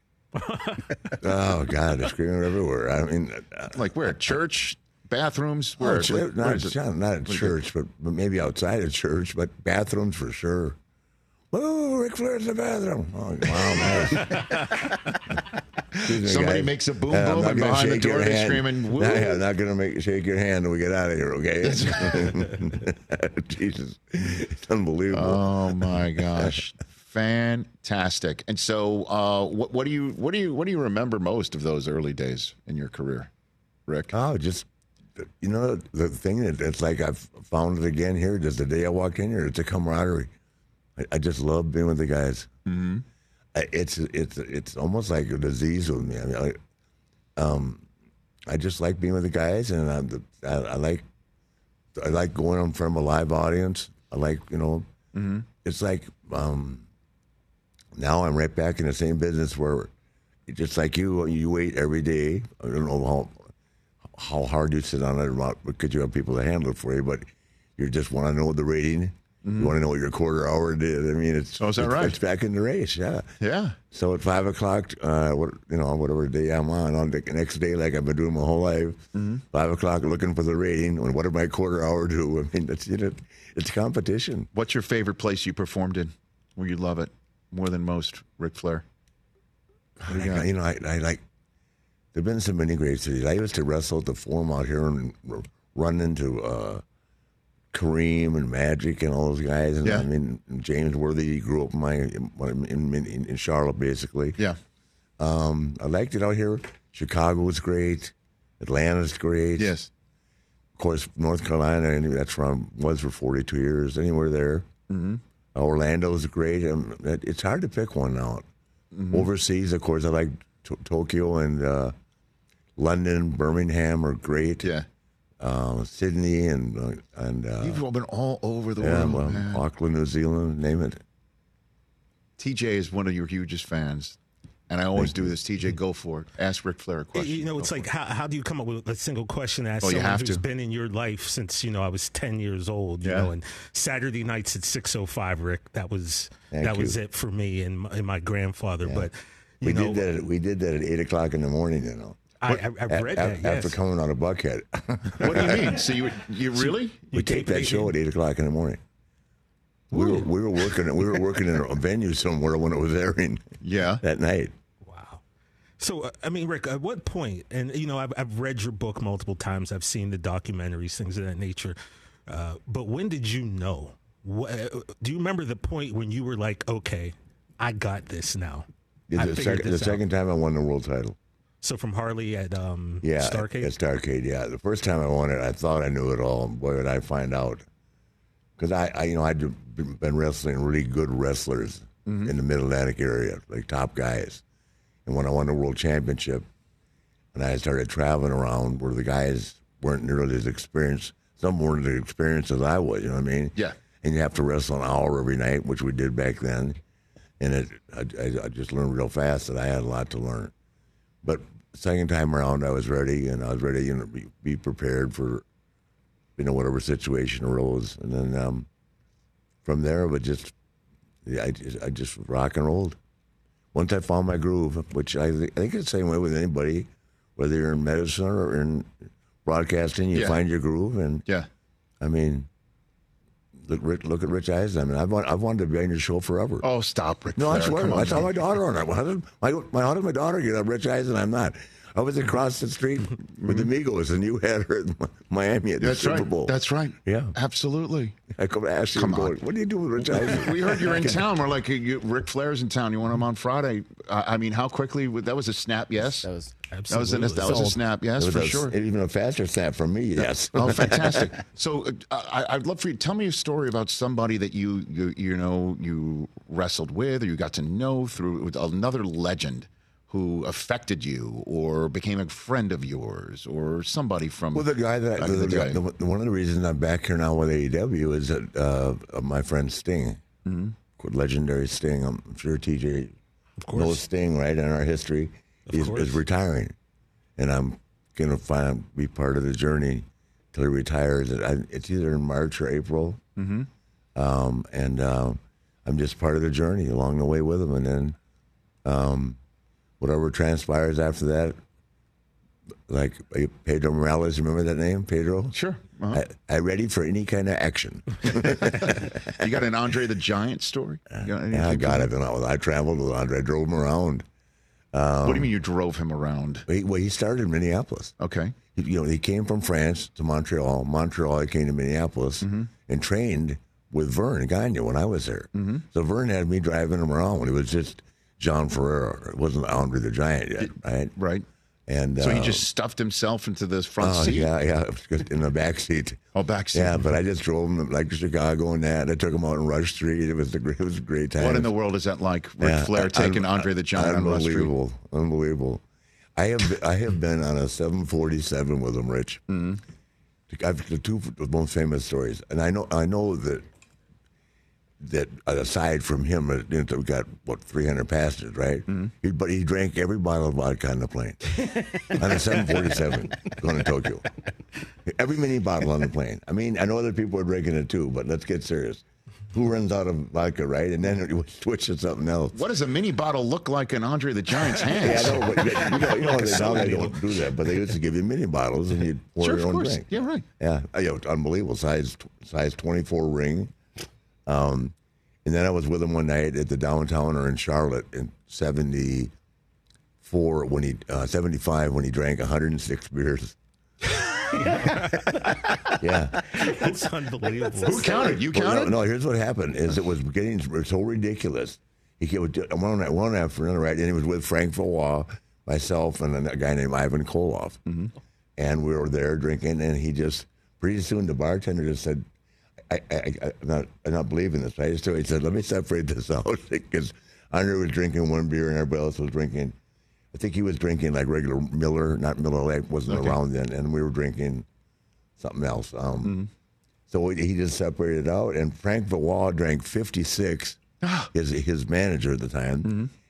Oh God, they're screaming everywhere. I mean, uh, like where? Church, bathrooms? Where? Oh, ch- like, not, where is it? not, not at church, but, but maybe outside of church, but bathrooms for sure. Whoa, Ric Flair's in the bathroom. Oh, wow, man. Somebody guys. makes a boom Uh, boom, and behind the door they're screaming, woo. No, I'm not going to make shake your hand when we get out of here, okay? Jesus. It's unbelievable. Oh, my gosh. Fantastic. And so, uh, what, what do you what do you what do you remember most of those early days in your career, Rick? Oh, just you know the thing that it's like I've found it again here. Just the day I walked in here, it's a camaraderie. I, I just love being with the guys. Mm-hmm. I, it's it's it's almost like a disease with me. I mean, I, um, I just like being with the guys, and I'm the, I, I like I like going in front of a live audience. I like you know, mm-hmm. it's like. Um, Now I'm right back in the same business where, just like you, you wait every day. I don't know how how hard you sit on it, about because you have people to handle it for you, but you just want to know the rating. Mm-hmm. You want to know what your quarter hour did. I mean, it's oh, is that it's, right? It's back in the race, yeah. Yeah. So at five o'clock, uh, what you know, whatever day I'm on, on the next day, like I've been doing my whole life, mm-hmm. five o'clock, looking for the rating. And what did my quarter hour do? I mean, that's you know, it's competition. What's your favorite place you performed in, where you love it more than most, Ric Flair? You, you know, I, I like. There've been so many great cities. I used to wrestle at the Forum out here and run into uh, Kareem and Magic and all those guys. And yeah. I mean, James Worthy grew up in my in, in, in, in Charlotte, basically. Yeah. Um, I liked it out here. Chicago was great. Atlanta's great. Yes. Of course, North Carolina. That's where I was for forty-two years. Anywhere there. Mm-hmm. Orlando's great. Um, it's hard to pick one out. Mm-hmm. Overseas, of course, I like to- Tokyo and uh, London, Birmingham are great. Yeah. Uh, Sydney and uh, and uh, you've all been all over the yeah, world, well, man. Auckland, New Zealand, name it. T J is one of your hugest fans. And I always do this. T J, go for it. Ask Ric Flair a question. You know, it's go like, how, how do you come up with a single question to ask oh, someone who's to. been in your life since, you know, I was ten years old, you yeah. know, and Saturday nights at six oh five, Rick, that was Thank that you. was it for me and my, and my grandfather. Yeah. But, you we know. Did that at, we did that at eight o'clock in the morning, you know. I, I, I've read a, that, yes. After coming out of Buckhead. What do you mean? So you, you really? We taped that show at eight o'clock in the morning. We were, we were working we were working in a venue somewhere when it was airing. Yeah. That night. Wow. So, uh, I mean, Rick, at what point, and, you know, I've, I've read your book multiple times. I've seen the documentaries, things of that nature. Uh, but when did you know? What, uh, do you remember the point when you were like, okay, I got this now? Yeah, the sec- the second time I won the world title. So from Harley at um, yeah, Starrcade? At Starrcade, yeah. The first time I won it, I thought I knew it all. Boy, did I find out. Because I, I, you know, I'd been wrestling really good wrestlers mm-hmm. in the Mid-Atlantic area, like top guys. And when I won the world championship, and I started traveling around where the guys weren't nearly as experienced, some weren't as experienced as I was, you know what I mean? Yeah. And you have to wrestle an hour every night, which we did back then. And it, I, I, I just learned real fast that I had a lot to learn. But second time around, I was ready, and I was ready to, you know, be, be prepared for, you know, whatever situation arose. And then um, from there, it would just, yeah, I just, I just rock and rolled. Once I found my groove, which I, th- I think it's the same way with anybody, whether you're in medicine or in broadcasting, you yeah. find your groove. And yeah, I mean, look, Rick, look at Rich Eisen. I mean, I've, I've wanted to be on your show forever. Oh, stop, Rick. No, Flair. I swear. Come on, I saw man. my daughter on it. My, my, my, how did my daughter get on Rich Eisen? I'm not. I was across the street with the Migos, and you had her in Miami at the That's Super right. Bowl. That's right. Yeah. Absolutely. I come to ask you, Come going, on. what do you do with Rich Eisen? We heard you're in town. We're like, hey, you, Ric Flair's in town. You want him on Friday? Uh, I mean, how quickly? Would, that was a snap, yes? That was That was, a, that was a snap, yes, It was for a, sure. Even a faster snap from me, yes. Oh, fantastic! So, uh, I, I'd love for you to tell me a story about somebody that you, you, you know, you wrestled with, or you got to know through with another legend who affected you, or became a friend of yours, or somebody from. Well, the guy that uh, the, the the, guy. the, one of the reasons I'm back here now with A E W is that uh, my friend Sting, mm-hmm. legendary Sting. I'm sure T J knows Sting, right? In our history, is, is retiring, and I'm gonna find be part of the journey till he retires. I, it's either in March or April, mm-hmm. um, and uh, I'm just part of the journey along the way with him, and then. Um, Whatever transpires after that, like Pedro Morales, remember that name, Pedro? Sure. Uh-huh. I, I ready for any kind of action. You got an Andre the Giant story? Yeah, I got it. I traveled with Andre. I drove him around. Um, What do you mean you drove him around? He, well, he started in Minneapolis. Okay. He, you know, he came from France to Montreal. Montreal, he came to Minneapolis mm-hmm. and trained with Vern Gagne when I was there. Mm-hmm. So Vern had me driving him around when he was just John Ferrero. It wasn't Andre the Giant yet, right? Right. And so he uh, just stuffed himself into this front oh, seat? Yeah, yeah, in the back seat. Oh, back seat. Yeah, but I just drove him like to Chicago and that. I took him out on Rush Street. It was a great, it was a great time. What in the world is that like? Ric Yeah, Flair taking un- Andre the Giant on Rush Street? Unbelievable, unbelievable. I have I have been on a seven forty-seven with him, Rich. Mm-hmm. I've the two most famous stories, and I know I know that that aside from him, you know, we got what three hundred passengers, right? Mm-hmm. He, but he drank every bottle of vodka on the plane on a seven forty-seven going to Tokyo. Every mini bottle on the plane. I mean, I know other people are drinking it too, but let's get serious. Who runs out of vodka, right? And then it switch to something else. What does a mini bottle look like in Andre the Giant's hands? Yeah, I know, but you know, you know they, now they don't do that, but they used to give you mini bottles and you'd pour Sure, your of own course. drink. Yeah, right. Yeah, you know, unbelievable size, size twenty-four ring. Um, and then I was with him one night at the Downtowner in Charlotte in seventy-four when he uh, seventy-five when he drank one hundred six beers. Yeah, that's unbelievable. Who counted? You Well, counted? no, no, here's what happened: is it was getting so ridiculous. He came one night, one after another, right? And he was with Frank Valois, myself, and a guy named Ivan Koloff, mm-hmm. and we were there drinking. And he just pretty soon the bartender just said, I, I, I, "I'm not, I'm not believing this." Right? So he said, "Let me separate this out," because Andre was drinking one beer and everybody else was drinking. I think he was drinking like regular Miller, not Miller Lite, wasn't Okay. around then, and we were drinking something else. Um, Mm-hmm. So he just separated out, and Frank Valois drank fifty-six, his his manager at the time, Mm-hmm.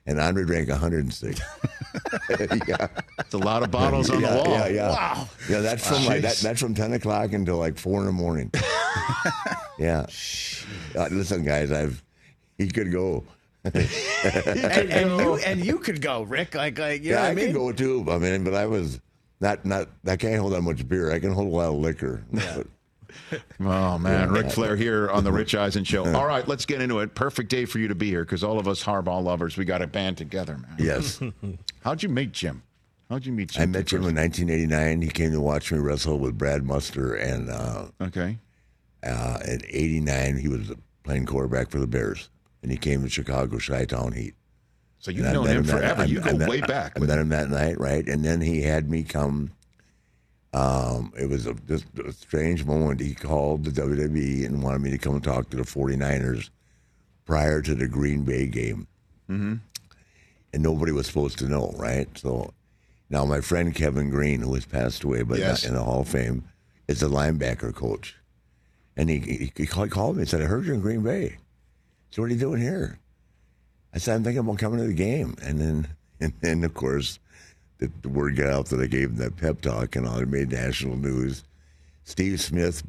and Andre drank one hundred six. Yeah, it's a lot of bottles on yeah, the wall. Yeah, yeah. Wow. Yeah, that's from Jeez. like that, that's from ten o'clock until like four in the morning. Yeah. Uh, listen, guys, I've he could go. and, and you and you could go, Rick. Like, like you yeah, know what I I mean? could go too. I mean, but I was not not. I can't hold that much beer. I can hold a lot of liquor. Yeah. Oh, man. Yeah. Ric Flair here on the Rich Eisen Show. All right, let's get into it. Perfect day for you to be here because all of us Harbaugh lovers, we got a band together, man. Yes. How'd you meet Jim? How'd you meet Jim? I met Jim in nineteen eighty-nine. He came to watch me wrestle with Brad Muster, and uh, okay. Uh, in eighty-nine, he was playing quarterback for the Bears, and he came to Chicago Chi-Town Heat. So you've known him forever. You go way back. I met him that night, right? And then he had me come. Um, it was a, just a strange moment. He called the W W E and wanted me to come and talk to the forty-niners prior to the Green Bay game. Mm-hmm. And nobody was supposed to know, right? So now my friend Kevin Green, who has passed away but Yes. not in the Hall of Fame, is a linebacker coach. And he, he, he called me and said, I heard you're in Green Bay. So what are you doing here? I said, I'm thinking about coming to the game. And then, and then of course, the, the word got out that I gave him that pep talk and all. It made national news. Steve Smith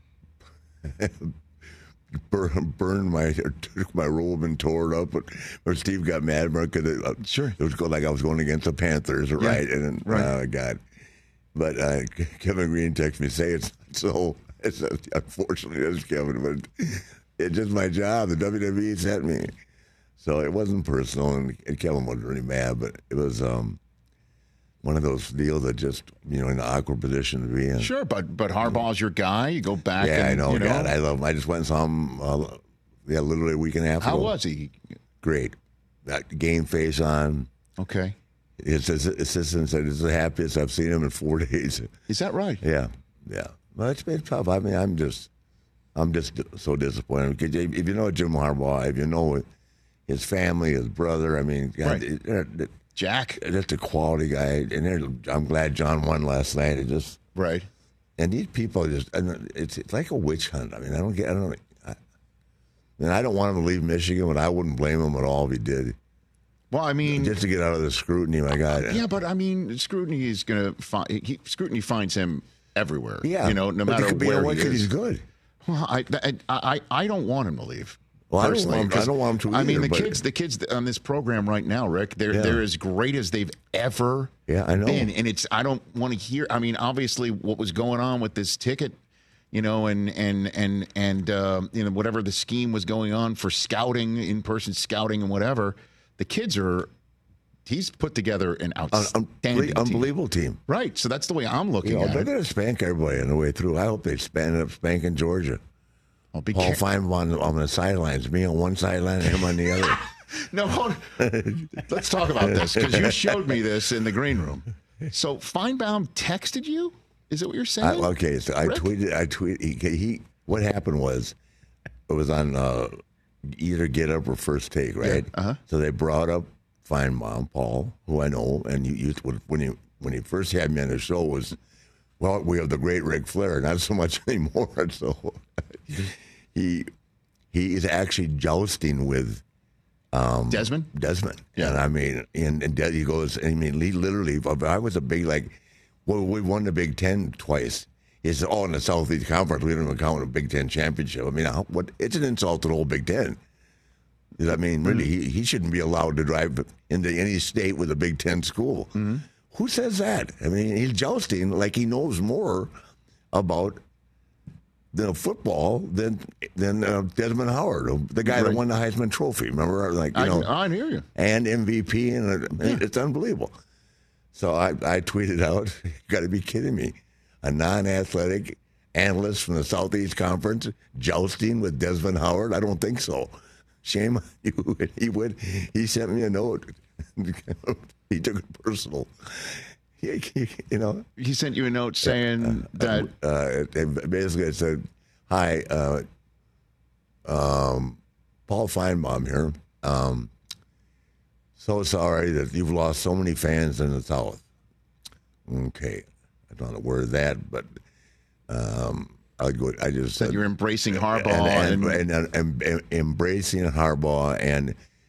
burned, burned my, took my robe and tore it up. But, but Steve got mad because it, uh, sure. it was like I was going against the Panthers, right? Yeah, And then, right. oh, God. But uh, Kevin Green texted me, say it's so. It's, uh, unfortunately, it's Kevin, but it's just my job. The W W E sent me. So it wasn't personal, and, and Kevin wasn't really mad, but it was um, one of those deals that just, you know, in an awkward position to be in. Sure, but but Harbaugh's your guy. You go back. Yeah, and, I know, you know. God, I love him. I just went and saw him, uh, yeah, literally a week and a half How ago. was he? Great. Got game face on. Okay. His, his assistant said it's the happiest I've seen him in four days. Is that right? Yeah, yeah. Well, it's been tough. I mean, I'm just, I'm just so disappointed. Because if you know Jim Harbaugh, if you know his family, his brother, I mean, God, Right. they're- they're- Jack. just a quality guy. And they're- I'm glad John won last night. It just Right. and these people just, and it's it's like a witch hunt. I mean, I don't get, I don't, I, and I don't want him to leave Michigan, but I wouldn't blame him at all if he did. Well, I mean, Just to get out of the scrutiny, my God. yeah, but I mean, scrutiny is going to find he, scrutiny finds him everywhere. Yeah, you know, no but it matter could be where a he because is. he's good. Well, I, I I I don't want him to leave. Well, I don't personally, want him- I 'cause, don't want him to I mean, either, the but- kids, the kids on this program right now, Rick, they're Yeah. they're as great as they've ever Yeah, I know. been, and it's I don't want to hear. I mean, obviously, what was going on with this ticket, you know, and and and and uh, you know whatever the scheme was going on for scouting, in person scouting, and whatever, the kids are. He's put together an Un- outstanding, team. unbelievable team. Right? So that's the way I'm looking You know, at they're it. going to spank everybody on the way through. I hope they span up spanking Georgia. Oh, be Paul careful. Feinbaum on, on the sidelines, me on one sideline and him on the other. No, hold on. Let's talk about this because you showed me this in the green room. So Feinbaum texted you? Is it what you're I, saying? okay, so I Rick? tweeted. I tweeted. He, he. What happened was, it was on uh, either Get Up or First Take, right? Yeah, uh-huh. So they brought up Feinbaum, Paul, who I know, and you used when he when he first had me on the show was, well, we have the great Ric Flair, not so much anymore. So he he is actually jousting with um, Desmond? Desmond. Yeah. And I mean, and, and Des- he goes, I mean, he literally, if I was a big, like, well, we won the Big Ten twice. He said, oh, in the Southeast Conference, we don't even count a Big Ten championship. I mean, how, what? It's an insult to the whole Big Ten. I mean, really, Mm-hmm. he, he shouldn't be allowed to drive into any state with a Big Ten school. Mm-hmm. Who says that? I mean, he's jousting like he knows more about the football than than uh, Desmond Howard, the guy that Right. won the Heisman Trophy. Remember, like you I, know, I hear you. and M V P, and uh, it's unbelievable. So I, I tweeted out, "You got to be kidding me! A non-athletic analyst from the Southeast Conference jousting with Desmond Howard? I don't think so. Shame on you." He would. He sent me a note. He took it personal. He, he, you know, He sent you a note saying that. uh, it, basically it said, "Hi, uh, um, Paul Feinbaum here. Um, so sorry that you've lost so many fans in the South." Okay, I don't know where that, but um, I go. I just that said you're embracing Harbaugh and, and, and, and, and, and embracing Harbaugh and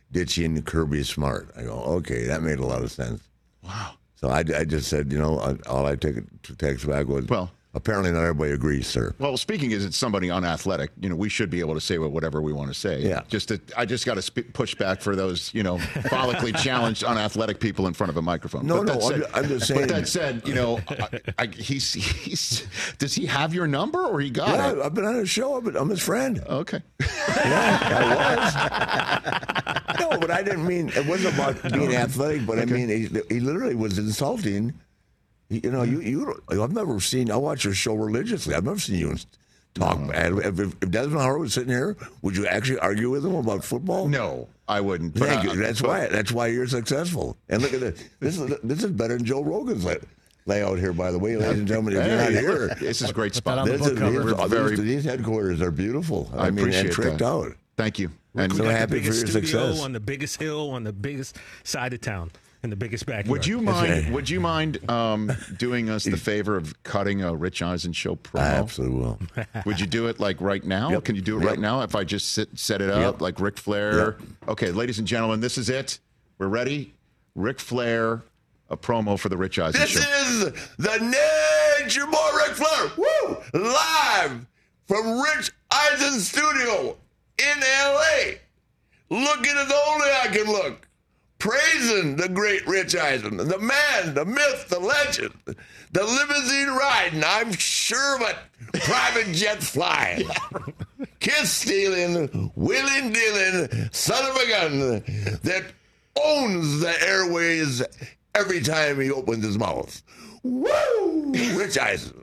Ditchy and Kirby is smart. I go, okay, that made a lot of sense. Wow. So I, I just said, you know, all I take to text back was, well, apparently not everybody agrees, sir. Well, speaking as it's somebody unathletic, you know, we should be able to say whatever we want to say. Yeah. Just to, I just got to sp- push back for those, you know, follically challenged, unathletic people in front of a microphone. No, but no, that said, I'm, I'm just saying. But that said, you know, I, I, he's, he's, does he have your number or he got yeah, it? I've been on his show. I'm, I'm his friend. Okay. Yeah, I was. No, but I didn't mean, it wasn't about being athletic, but okay. I mean, he, he literally was insulting. You know, you, you. I've never seen. I watch your show religiously. I've never seen you talk bad. If, if Desmond Howard was sitting here, would you actually argue with him about football? No, I wouldn't. But Thank I, you. That's but, why. That's why you're successful. And look at this. This is this is better than Joe Rogan's lay, layout here. By the way, ladies and gentlemen, if hey, you're not here, this is a great spot. This is, these, very, these, these headquarters are beautiful. I, I mean, appreciate and tricked that. out. Thank you. And so happy for your success. On the biggest hill, on the biggest side of town. In the biggest backyard. Would you mind? Would you mind um, doing us the favor of cutting a Rich Eisen show promo? I absolutely will. Would you do it like right now? Yep. Can you do it yep. right now? If I just sit, set it up yep. like Ric Flair. Yep. Okay, ladies and gentlemen, this is it. We're ready. Ric Flair, a promo for the Rich Eisen this show. This is the Nature Boy Ric Flair. Woo! Live from Rich Eisen studio in L A. Looking as only I can look. Praising the great Rich Eisen, the man, the myth, the legend, the limousine riding, I'm sure of it, private jet flying, kiss stealing, wheeling dealing, son of a gun that owns the airways every time he opens his mouth. Woo! Rich Eisen.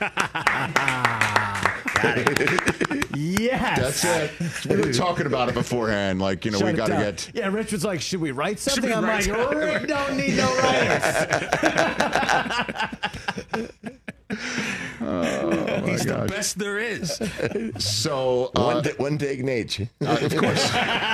Yes. That's it. We were talking about it beforehand. Like, you know, Shut we got to down. get. Yeah, Rich was like, should we write something? we I'm write like, something? Rick don't need no writers. Oh, He's the gosh. best there is. So, uh, one, t- one take Nate. Uh, of course.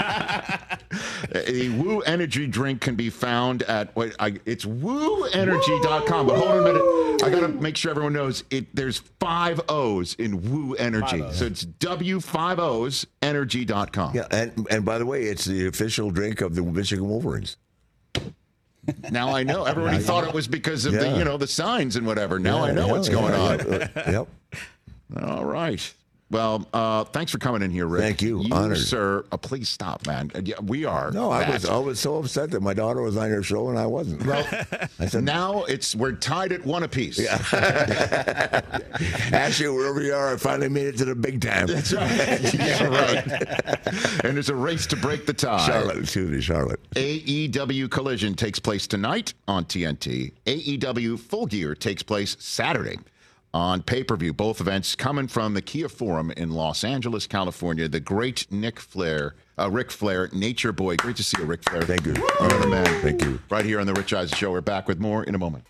A Woo Energy drink can be found at wait, I, it's woo energy dot com. But hold on a minute. I got to make sure everyone knows it. There's five O's in Woo Energy. So it's W five O's energy dot com. Yeah, and, and by the way, it's the official drink of the Michigan Wolverines. Now I know. Everybody thought it was because of the, Yeah. you know, the signs and whatever. Now Yeah, I know yeah, what's yeah, going yeah. on. Yep. All right. Well, uh, thanks for coming in here, Rick. Thank you. You, Honored. sir. Uh, please stop, man. Uh, yeah, we are. No, I fat. was I was so upset that my daughter was on your show and I wasn't. Well, I said, now it's we're tied at one apiece. Yeah. Actually, wherever you are, I finally made it to the big time. That's right. Yeah, right. And there's a race to break the tie. Charlotte, excuse me, Charlotte. A E W Collision takes place tonight on T N T. A E W Full Gear takes place Saturday on pay-per-view. Both events coming from the Kia Forum in Los Angeles, California. The great Nick Flair, uh, Ric Flair, Nature Boy. Great to see you, Ric Flair. Thank you. Another man. Thank you. Right here on the Rich Eisen Show. We're back with more in a moment.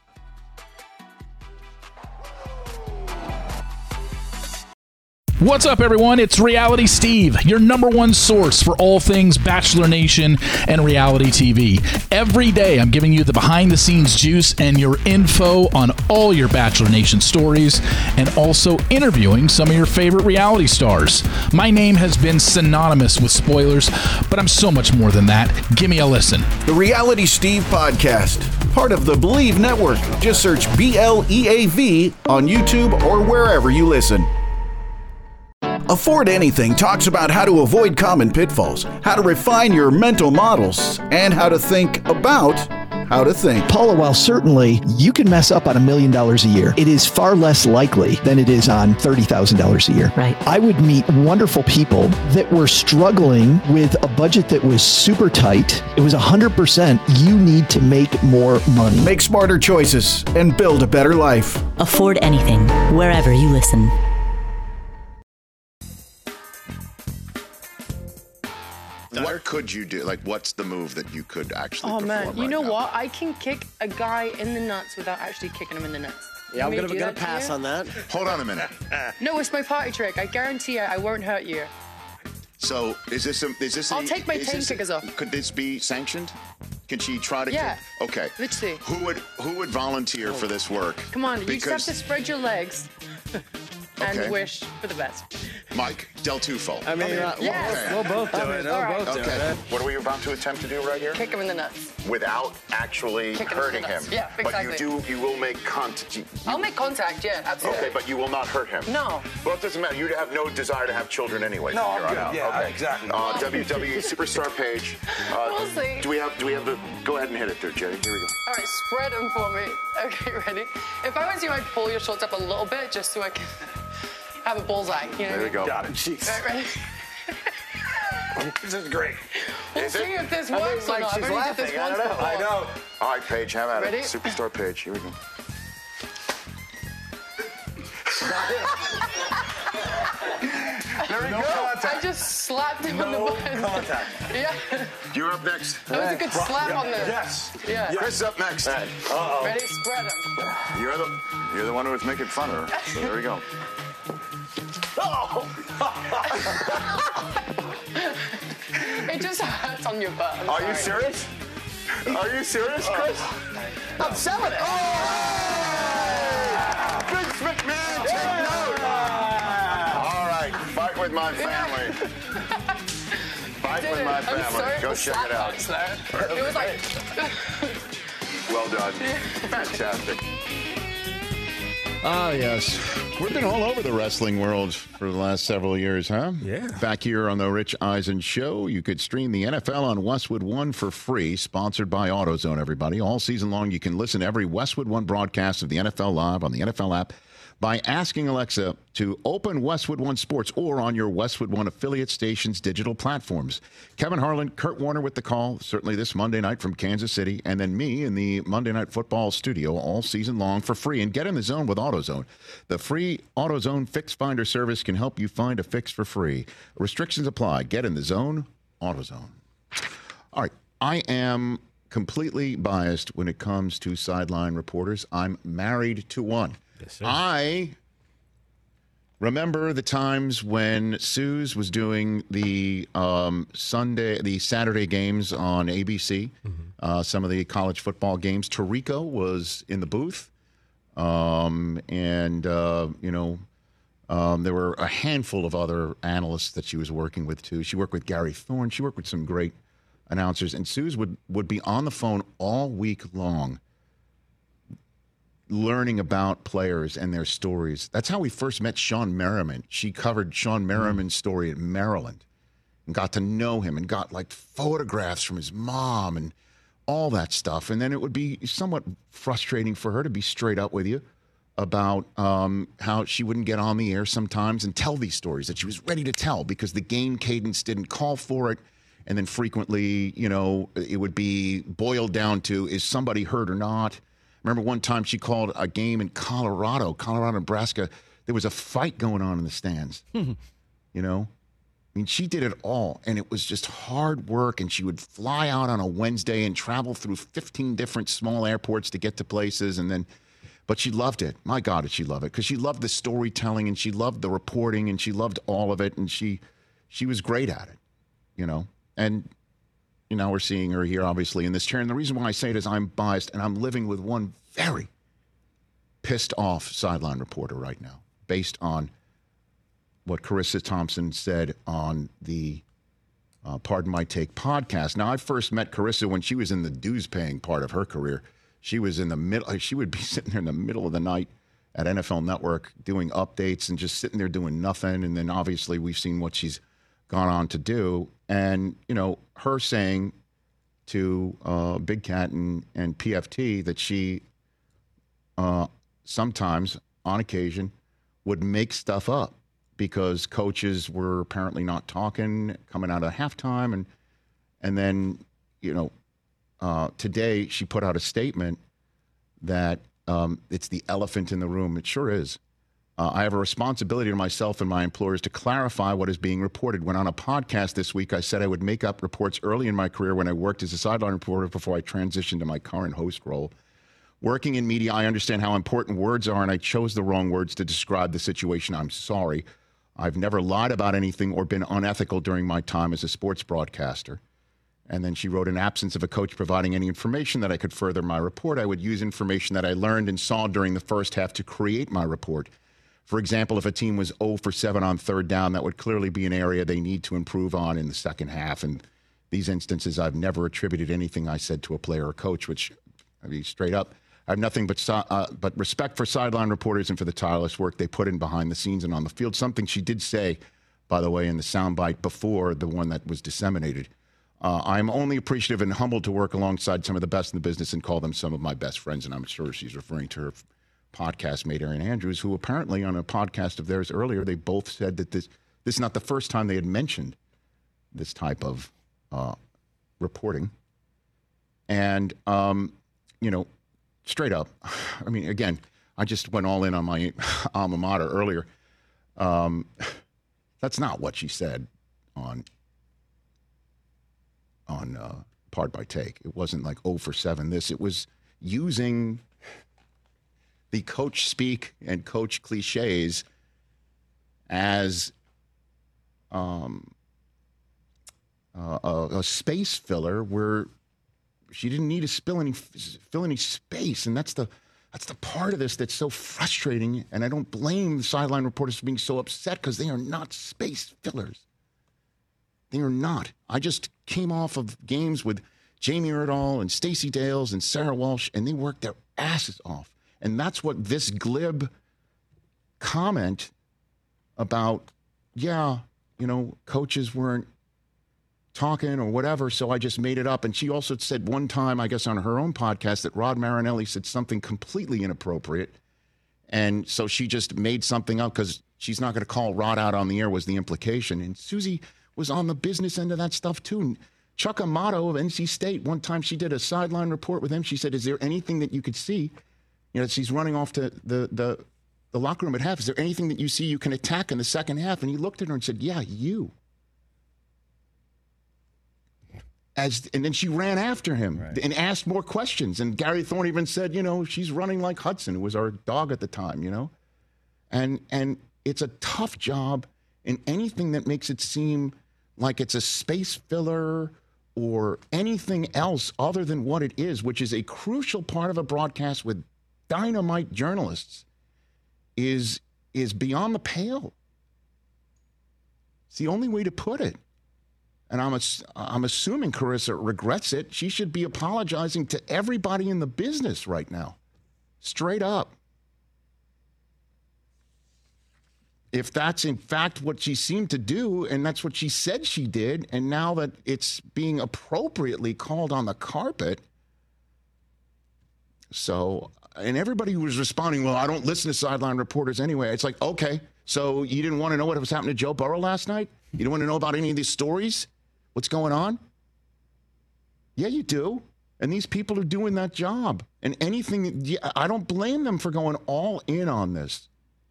What's up, everyone? It's Reality Steve, your number one source for all things Bachelor Nation and reality T V. Every day, I'm giving you the behind-the-scenes juice and your info on all your Bachelor Nation stories, and also interviewing some of your favorite reality stars. My name has been synonymous with spoilers, but I'm so much more than that. Give me a listen. The Reality Steve Podcast, part of the Believe Network. Just search B L E A V on YouTube or wherever you listen. Afford Anything talks about how to avoid common pitfalls, how to refine your mental models, and how to think about how to think. Paula, while certainly you can mess up on a million dollars a year, it is far less likely than it is on thirty thousand dollars a year. Right. I would meet wonderful people that were struggling with a budget that was super tight. It was one hundred percent you need to make more money. Make smarter choices and build a better life. Afford Anything, wherever you listen. What could you do? Like, what's the move that you could actually Oh perform man, you right know now? what? I can kick a guy in the nuts without actually kicking him in the nuts. Yeah, I'm Want me gonna, to do gonna that to pass you? on that. Hold on a minute. No, it's my party trick. I guarantee you, I won't hurt you. So, is this a, is this? A, I'll take my is tail this- kickers off. Could this be sanctioned? Can she try to? Yeah. Kick? Okay. Literally. Who would who would volunteer for this work? Come on, you just have Because- to spread your legs and Okay. wish for the best. Mike Del Tufo. I mean, uh, Yes. we'll, we'll both do it. We'll All right. both do Okay. it. What are we about to attempt to do right here? Kick him in the nuts. Without actually Kick him in hurting the him. nuts. Yeah, exactly. But you do, you will make contact. I'll make contact, yeah, absolutely. Okay, but you will not hurt him. No. Well, it doesn't matter. You have no desire to have children anyway. No, from I'm here on good. out. Yeah, okay. exactly. Uh, W W E Superstar page. Uh, We'll see. Do we have? Do we have the? Go ahead and hit it there, Jerry. Here we go. All right, spread them for me. Okay, ready? If I was you, I'd pull your shorts up a little bit just so I can have a bullseye. You know There what I we mean? go. Got it. Jeez. All right, ready? This is great. We'll Is see it? if this I think works or Mike, not. she's I've only did this laughing. I once don't know. before. I know. All right, Paige, have at Ready? it. Superstar Paige. Here we go. There we go. I just slapped him on the button. contact. Yeah. You're up next. That was a good slap on there. Yes. Yeah. Chris is up next. Uh-oh. Ready? Spread them. You're the you're the one who was making fun of her. So there we go. It just hurts on your butt. I'm Are you sorry. serious? Are you serious, Chris? I'm selling it. Vince McMahon, take note. All right, fight with my family. Fight Did with it. my I'm family. sorry Go for check slap it out. marks there. It was like. Well done. Fantastic. Ah, yes. We've been all over the wrestling world for the last several years, huh? Yeah. Back here on the Rich Eisen Show, you could stream the N F L on Westwood One for free, sponsored by AutoZone, everybody. All season long, you can listen to every Westwood One broadcast of the N F L Live on the N F L app by asking Alexa to open Westwood One Sports or on your Westwood One affiliate station's digital platforms. Kevin Harlan, Kurt Warner with the call, certainly this Monday night from Kansas City, and then me in the Monday Night Football studio all season long for free. And get in the zone with AutoZone. The free AutoZone Fix Finder service can help you find a fix for free. Restrictions apply. Get in the zone, AutoZone. All right, I am completely biased when it comes to sideline reporters. I'm married to one. Yes, sir. I remember the times when Suze was doing the um, Sunday, the Saturday games on A B C, mm-hmm. uh, some of the college football games. Tarico was in the booth, um, and uh, you know, um, there were a handful of other analysts that she was working with too. She worked with Gary Thorne. She worked with some great announcers, and Suze would would be on the phone all week long, learning about players and their stories. That's how we first met Sean Merriman. She covered Sean Merriman's story at Maryland and got to know him and got like photographs from his mom and all that stuff. And then it would be somewhat frustrating for her to be straight up with you about um, how she wouldn't get on the air sometimes and tell these stories that she was ready to tell because the game cadence didn't call for it. And then frequently, you know, it would be boiled down to, is somebody hurt or not? Remember one time she called a game in Colorado, Colorado, Nebraska. There was a fight going on in the stands. You know? I mean, she did it all, and it was just hard work, and she would fly out on a Wednesday and travel through fifteen different small airports to get to places, and then, but she loved it. My God, did she love it, because she loved the storytelling, and she loved the reporting, and she loved all of it, and she she was great at it, you know? And you know, we're seeing her here, obviously, in this chair. And the reason why I say it is I'm biased, and I'm living with one very pissed off sideline reporter right now, based on what Carissa Thompson said on the uh, Pardon My Take podcast. Now, I first met Carissa when she was in the dues-paying part of her career. She was in the middle. She would be sitting there in the middle of the night at N F L Network doing updates and just sitting there doing nothing. And then, obviously, we've seen what she's gone on to do. And, you know, her saying to uh, Big Cat and, and P F T that she uh, sometimes, on occasion, would make stuff up because coaches were apparently not talking coming out of halftime. And, and then, you know, uh, today she put out a statement that um, it's the elephant in the room. It sure is. Uh, I have a responsibility to myself and my employers to clarify what is being reported. When on a podcast this week, I said I would make up reports early in my career when I worked as a sideline reporter before I transitioned to my current host role. Working in media, I understand how important words are, and I chose the wrong words to describe the situation. I'm sorry. I've never lied about anything or been unethical during my time as a sports broadcaster. And then she wrote, in absence of a coach providing any information that I could further my report, I would use information that I learned and saw during the first half to create my report. For example, if a team was zero for seven on third down, that would clearly be an area they need to improve on in the second half. And these instances, I've never attributed anything I said to a player or coach, which, I mean, straight up, I have nothing but uh, but respect for sideline reporters and for the tireless work they put in behind the scenes and on the field. Something she did say, by the way, in the soundbite before the one that was disseminated. Uh, I'm only appreciative and humbled to work alongside some of the best in the business and call them some of my best friends. And I'm sure she's referring to her podcast mate, Erin Andrews, who apparently on a podcast of theirs earlier, they both said that this, this is not the first time they had mentioned this type of uh, reporting. And, um, you know, straight up, I mean, again, I just went all in on my alma mater earlier. Um, that's not what she said on on uh, Part by Take. It wasn't like oh for seven this. It was using the coach speak and coach cliches as um, uh, a, a space filler where she didn't need to spill any, fill any space. And that's the that's the part of this that's so frustrating. And I don't blame the sideline reporters for being so upset because they are not space fillers. They are not. I just came off of games with Jamie Erdahl and Stacey Dales and Sarah Walsh, and they worked their asses off. And that's what this glib comment about, yeah, you know, coaches weren't talking or whatever, so I just made it up. And she also said one time, I guess on her own podcast, that Rod Marinelli said something completely inappropriate. And so she just made something up because she's not going to call Rod out on the air was the implication. And Susie was on the business end of that stuff too. Chuck Amato of N C State, one time she did a sideline report with him. She said, is there anything that you could see? You know, she's running off to the, the, the locker room at half. Is there anything that you see you can attack in the second half? And he looked at her and said, yeah, you. As, and then she ran after him right. and asked more questions. And Gary Thorne even said, you know, she's running like Hudson, who was our dog at the time, you know. And and it's a tough job, and anything that makes it seem like it's a space filler or anything else other than what it is, which is a crucial part of a broadcast with dynamite journalists, is is beyond the pale. It's the only way to put it. And I'm I'm assuming Carissa regrets it. She should be apologizing to everybody in the business right now. Straight up. If that's in fact what she seemed to do, and that's what she said she did, and now that it's being appropriately called on the carpet. So, and everybody who was responding, well, I don't listen to sideline reporters anyway. It's like, okay, so you didn't want to know what was happening to Joe Burrow last night? You didn't want to know about any of these stories? What's going on? Yeah, you do. And these people are doing that job. And anything, yeah, I don't blame them for going all in on this.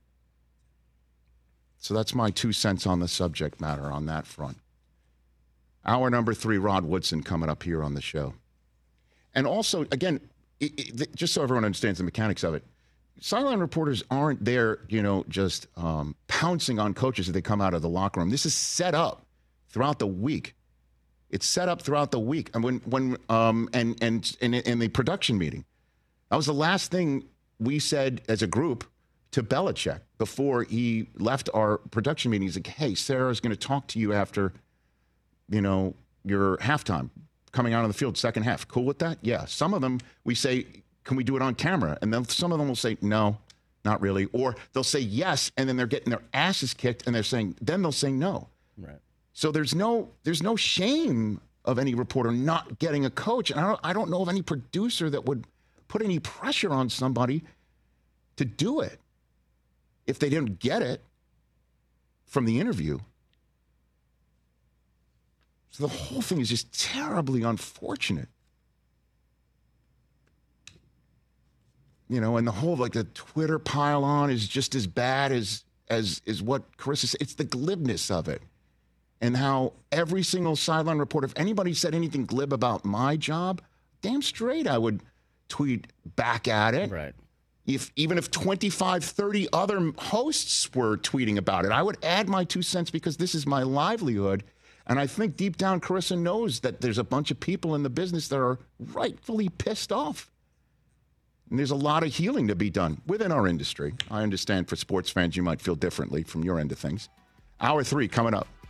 So that's my two cents on the subject matter on that front. Hour number three, Rod Woodson coming up here on the show. And also, again, it, it, just so everyone understands the mechanics of it, sideline reporters aren't there, you know, just um, pouncing on coaches as they come out of the locker room. This is set up throughout the week. It's set up throughout the week. And when, when, um, and, and, and in the production meeting, that was the last thing we said as a group to Belichick before he left our production meeting. He's like, hey, Sarah's going to talk to you after, you know, your halftime coming out on the field, second half. Cool with that? Yeah. Some of them, we say, can we do it on camera? And then some of them will say, no, not really. Or they'll say yes, and then they're getting their asses kicked, and they're saying, then they'll say no. Right. So there's no there's no shame of any reporter not getting a coach. And I don't, I don't know of any producer that would put any pressure on somebody to do it if they didn't get it from the interview. So the whole thing is just terribly unfortunate. You know, and the whole, like, the Twitter pile on is just as bad as as is what Carissa said. It's the glibness of it. And how every single sideline report, if anybody said anything glib about my job, damn straight I would tweet back at it. Right. If even if twenty-five, thirty other hosts were tweeting about it, I would add my two cents because this is my livelihood. And I think deep down Carissa knows that there's a bunch of people in the business that are rightfully pissed off. And there's a lot of healing to be done within our industry. I understand for sports fans, you might feel differently from your end of things. Hour three coming up.